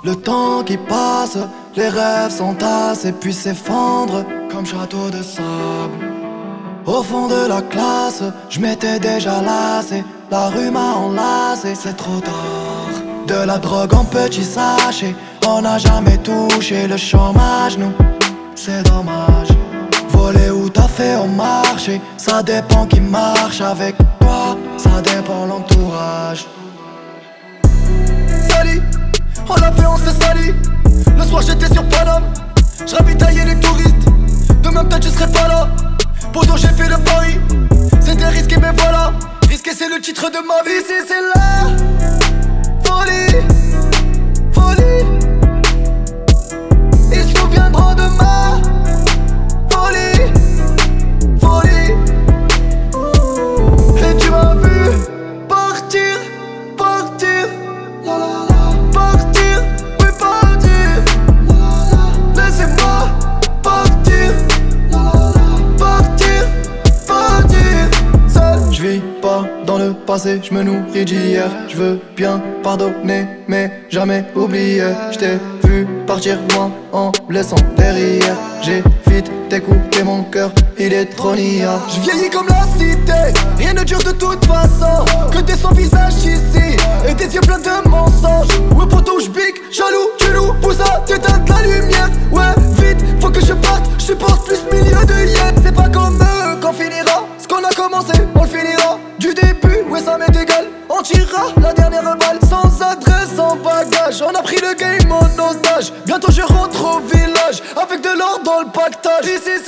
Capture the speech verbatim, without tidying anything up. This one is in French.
Le temps qui passe, les rêves s'entassent et puis s'effondrent comme château de sable. Au fond de la classe, je m'étais déjà lassé. La rue m'a enlacé, c'est trop tard. De la drogue en petit sachet, on n'a jamais touché le chômage, nous, c'est dommage. Voler ou t'as fait au marché, ça dépend qui marche avec toi, ça dépend l'entourage. Sali, on l'a fait, on s'est sali. Le soir j'étais sur Paname, j'ravitaillais les touristes. Demain peut-être je serai pas là. Pourtant j'ai fait le pari, c'était risqué mais voilà. Risqué c'est le titre de ma vie. Ici c'est la folie, folie. Ils se souviendront de ma folie, folie. Et tu m'as vu partir, partir, la la la. Partir, oui partir, la la la. Laissez-moi partir, la la la. Partir, partir, seul. J'vis pas dans le passé, j'me nourris d'hier. J'veux bien pardonner mais jamais oublier. J't'ai vu partir loin en me laissant derrière. J'ai vite découpé mon cœur, il est trop niais. Je vieillis comme la cité, rien ne dure de toute façon. Que des sans visage ici, et des yeux pleins de mensonges. Ouais poto j'bique, jaloux, tu loues, poussa, t'éteins de la lumière. Ouais vite, faut que je parte, je supporte plus milieu de yet. C'est pas comme eux qu'on finira, ce qu'on a commencé, on le finira. Du début, ouais ça m'est égal, on tirera la dernière balle. Sans adresse, sans bagage, on a pris le game en otage. Bientôt je rentre au village, avec de l'or dans le pactage. Ici